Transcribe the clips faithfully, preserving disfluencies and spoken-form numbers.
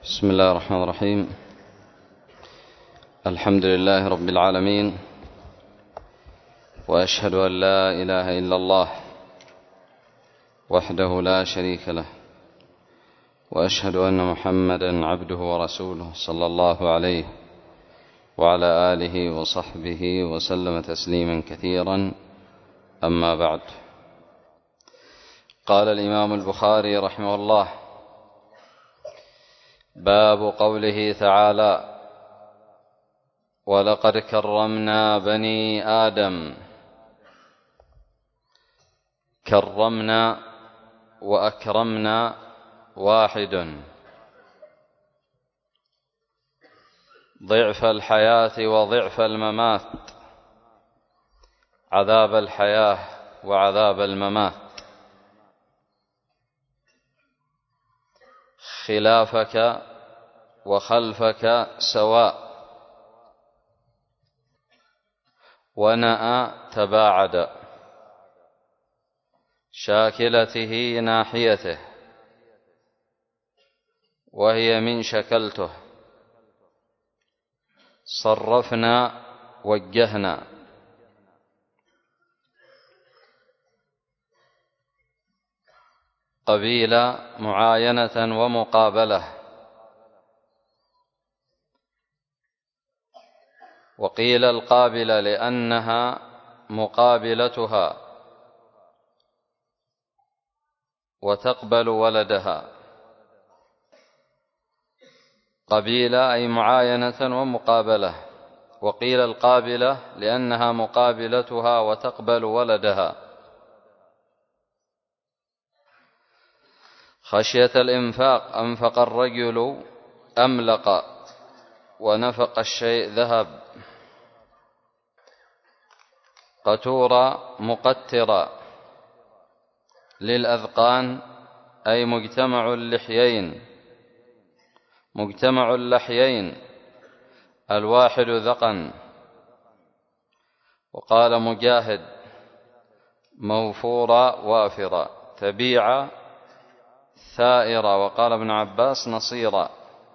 بسم الله الرحمن الرحيم. الحمد لله رب العالمين، وأشهد أن لا إله إلا الله وحده لا شريك له، وأشهد أن محمدا عبده ورسوله صلى الله عليه وعلى آله وصحبه وسلم تسليما كثيرا. أما بعد، قال الإمام البخاري رحمه الله: باب قوله تعالى: ولقد كرمنا بني آدم. كرمنا وأكرمنا واحد، ضعف الحياة وضعف الممات، عذاب الحياة وعذاب الممات، خلافك وخلفك سواء، ونأى تباعد، شاكلته ناحيته، وهي من شكلته، صرفنا وجهنا، قبيلة معاينة ومقابلة. وقيل القابلة لأنها مقابلتها وتقبل ولدها. قبيلة أي معاينة ومقابلة، وقيل القابلة لأنها مقابلتها وتقبل ولدها. خشية الإنفاق، أنفق الرجل أملق، ونفق الشيء ذهب. قتورا مقترا، للأذقان أي مجتمع اللحيين، مجتمع اللحيين الواحد ذقن. وقال مجاهد: موفورا وافرا، تبيعا ثائرا. وقال ابن عباس: نصيرا.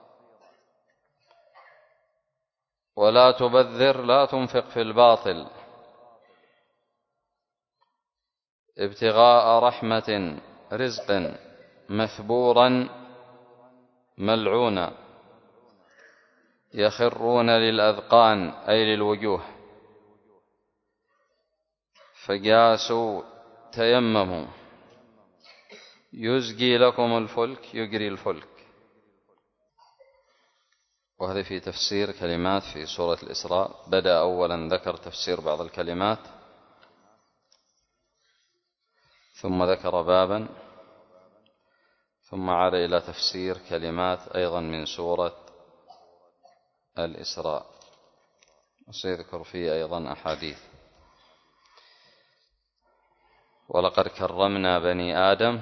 ولا تبذر، لا تنفق في الباطل، ابتغاء رحمة رزق، مثبورا ملعونا، يخرون للأذقان أي للوجوه. فجاسوا تيمموا، يزجي لكم الفلك، يجري الفلك. وهذا في تفسير كلمات في سورة الإسراء. بدأ أولا ذكر تفسير بعض الكلمات، ثم ذكر بابا، ثم عاد إلى تفسير كلمات أيضا من سورة الإسراء، وسيذكر فيه أيضا أحاديث. ولقد كرمنا بني آدم،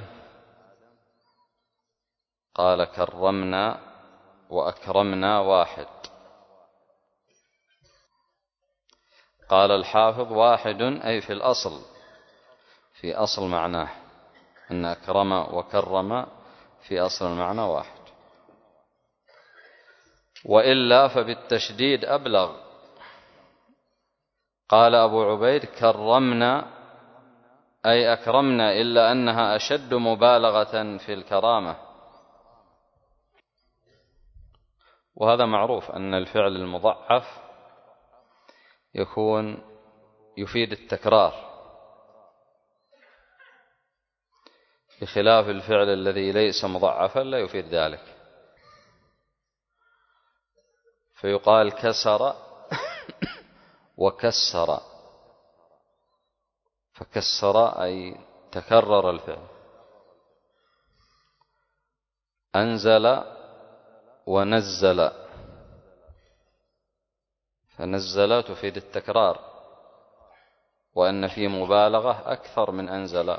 قال: كرمنا وأكرمنا واحد. قال الحافظ: واحد أي في الأصل، في أصل معناه أن أكرم وكرم في أصل المعنى واحد، وإلا فبالتشديد أبلغ. قال أبو عبيد: كرمنا أي أكرمنا، إلا أنها أشد مبالغة في الكرامة. وهذا معروف أن الفعل المضعف يكون يفيد التكرار، بخلاف الفعل الذي ليس مضعفا لا يفيد ذلك. فيقال كسر وكسر، فكسر أي تكرر الفعل. أنزل ونزل، فنزل تفيد التكرار، وأن في مبالغة أكثر من أنزل.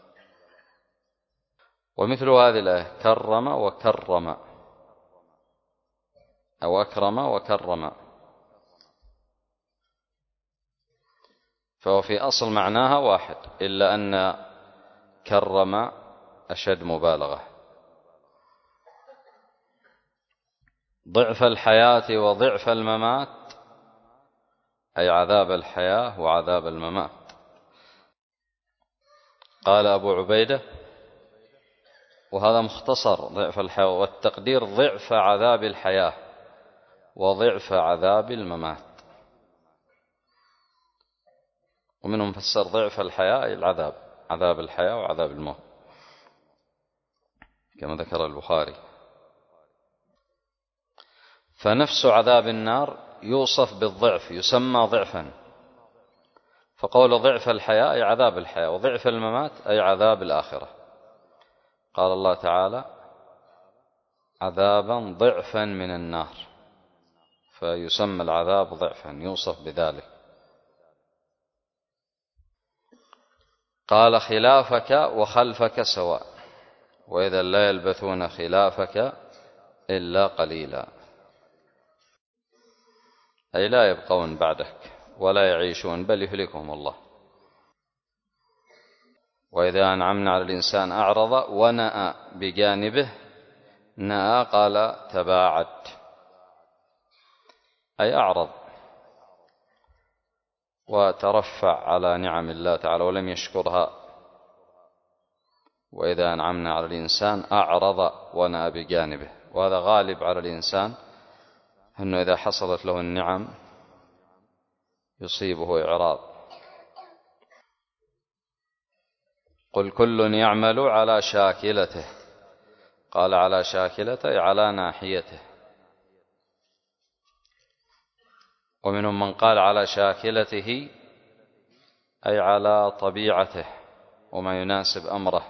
ومثل هذه الآية: كرم وكرم، أو أكرم وكرم، فهو في أصل معناها واحد، إلا أن كرم أشد مبالغة. ضعف الحياة وضعف الممات، أي عذاب الحياة وعذاب الممات. قال أبو عبيدة، وهذا مختصر ضعف الحياة، والتقدير ضعف عذاب الحياة وضعف عذاب الممات. ومنهم فسر ضعف الحياة أي العذاب، عذاب الحياة وعذاب الموت، كما ذكر البخاري. فنفس عذاب النار يوصف بالضعف، يسمى ضعفا. فقول ضعف الحياة أي عذاب الحياة، وضعف الممات أي عذاب الآخرة. قال الله تعالى عذابا ضعفا من النار، فيسمى العذاب ضعفا، يوصف بذلك. قال خلافك وخلفك سواء، وإذا لا يلبثون خلافك إلا قليلا، أي لا يبقون بعدك ولا يعيشون، بل يهلكهم الله. وإذا أنعمنا على الإنسان أعرض ونأى بجانبه، نأى قال تباعد، أي أعرض وترفع على نعم الله تعالى ولم يشكرها. وإذا أنعمنا على الإنسان أعرض ونأى بجانبه، وهذا غالب على الإنسان، أنه إذا حصلت له النعم يصيبه إعراض. قل كل يعمل على شاكلته، قال على شاكلته أي على ناحيته. ومنهم من قال على شاكلته أي على طبيعته وما يناسب أمره.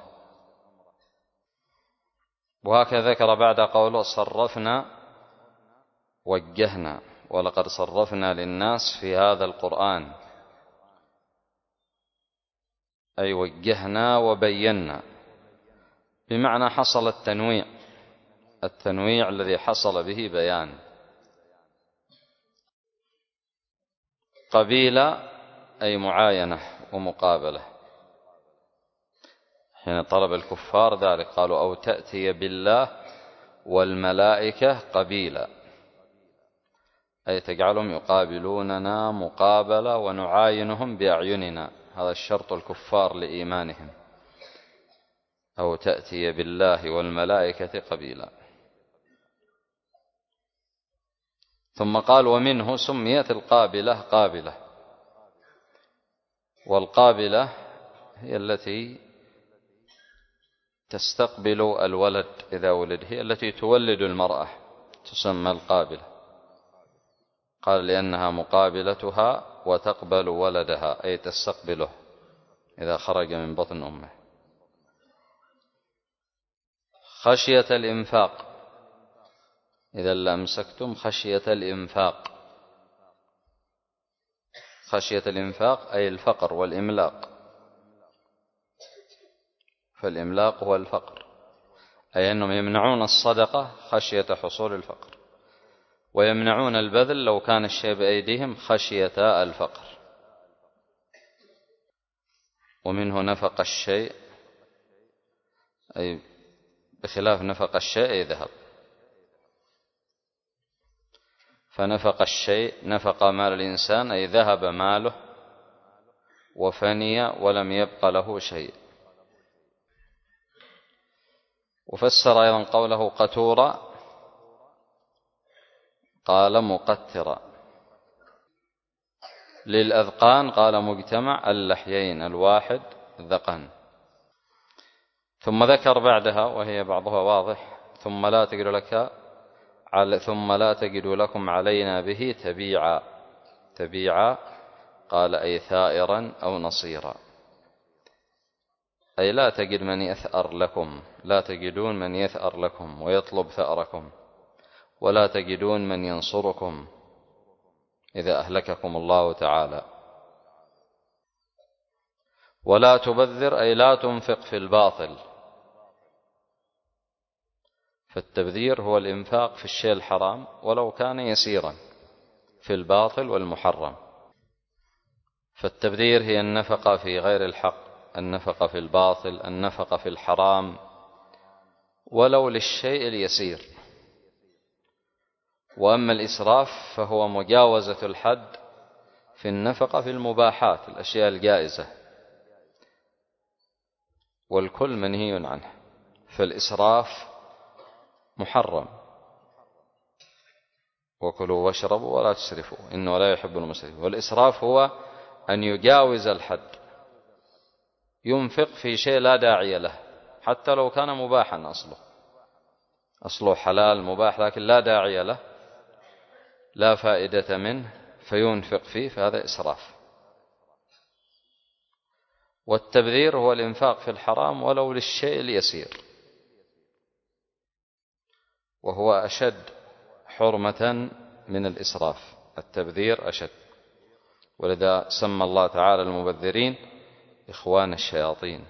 وهكذا ذكر بعد قوله صرفنا وجهنا، ولقد صرفنا للناس في هذا القرآن، أي وجهنا وبينا، بمعنى حصل التنويع، التنويع الذي حصل به بيان. قبيلة أي معاينة ومقابلة، حين طلب الكفار ذلك قالوا أو تأتي بالله والملائكة قبيلا، أي تجعلهم يقابلوننا مقابلة ونعاينهم بأعيننا، هذا الشرط الكفار لإيمانهم، أو تأتي بالله والملائكة قبيلا. ثم قال ومنه سميت القابلة قابلة، والقابلة هي التي تستقبل الولد إذا ولد، هي التي تولد المرأة، تسمى القابلة. قال لأنها مقابلتها وتقبل ولدها، أي تستقبله إذا خرج من بطن أمه. خشية الإنفاق، إذا لأمسكتم خشية الإنفاق، خشية الإنفاق أي الفقر والإملاق، فالإملاق هو الفقر، أي أنهم يمنعون الصدقة خشية حصول الفقر، ويمنعون البذل لو كان الشيء بأيديهم خشية الفقر. ومنه نفق الشيء، أي بخلاف نفق الشيء أي ذهب، فنفق الشيء نفق مال الإنسان أي ذهب ماله وفني ولم يبق له شيء. وفسر أيضا قوله قتورا، قال مقترا. للأذقان قال مجتمع اللحيين الواحد ذقن. ثم ذكر بعدها وهي بعضها واضح، ثم لا تجد لك ثم لا تجد لكم علينا به تبيعا. تبيعا قال أي ثائرا أو نصيرا، أي لا تجد من يثأر لكم، لا تجدون من يثأر لكم ويطلب ثأركم، ولا تجدون من ينصركم إذا أهلككم الله تعالى. ولا تبذر أي لا تنفق في الباطل، فالتبذير هو الإنفاق في الشيء الحرام ولو كان يسيرا، في الباطل والمحرم. فالتبذير هي النفقة في غير الحق، النفقة في الباطل، النفقة في الحرام ولو للشيء اليسير. وأما الإسراف فهو مجاوزة الحد في النفقة في المباحات، الأشياء الجائزة، والكل منهي عنه. فالإسراف محرم، وكلوا واشربوا ولا تسرفوا إنه لا يحب المسرفين. والإسراف هو أن يجاوز الحد، ينفق في شيء لا داعي له، حتى لو كان مباحا، أصله أصله حلال مباح لكن لا داعي له، لا فائدة منه، فينفق فيه، فهذا إسراف. والتبذير هو الإنفاق في الحرام ولو للشيء اليسير، وهو أشد حرمة من الإسراف، التبذير أشد، ولذا سمى الله تعالى المبذرين إخوان الشياطين.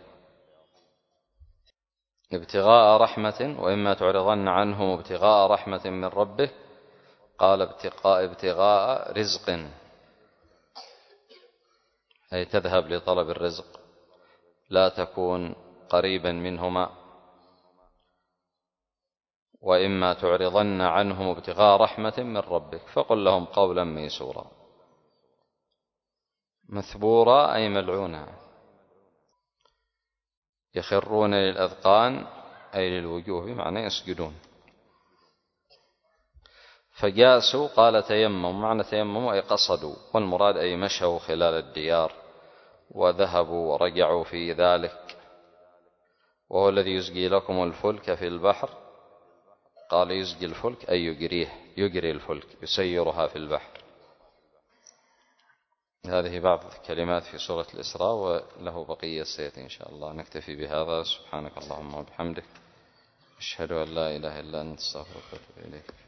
ابتغاء رحمة، وإما تعرضن عنهم ابتغاء رحمة من ربه، قال ابتغاء, ابتغاء رزق، أي تذهب لطلب الرزق، لا تكون قريبا منهما. وإما تعرضن عنهم ابتغاء رحمة من ربك فقل لهم قولا ميسورا. مثبورا أي ملعونا، يخرون للأذقان أي للوجوه، بمعنى يسجدون. فجاسوا قال تيمموا، معنى تيمموا أي قصدوا، والمراد أي مشوا خلال الديار وذهبوا ورجعوا في ذلك. وهو الذي يزجي لكم الفلك في البحر، قال يزجي الفلك أي يجريه، يجري الفلك، يسيرها في البحر. هذه بعض كلمات في سورة الإسراء، وله بقية سيأتي إن شاء الله. نكتفي بهذا. سبحانك اللهم وبحمدك، أشهد أن لا إله إلا أنت، أستغفرك وأتوب إليك.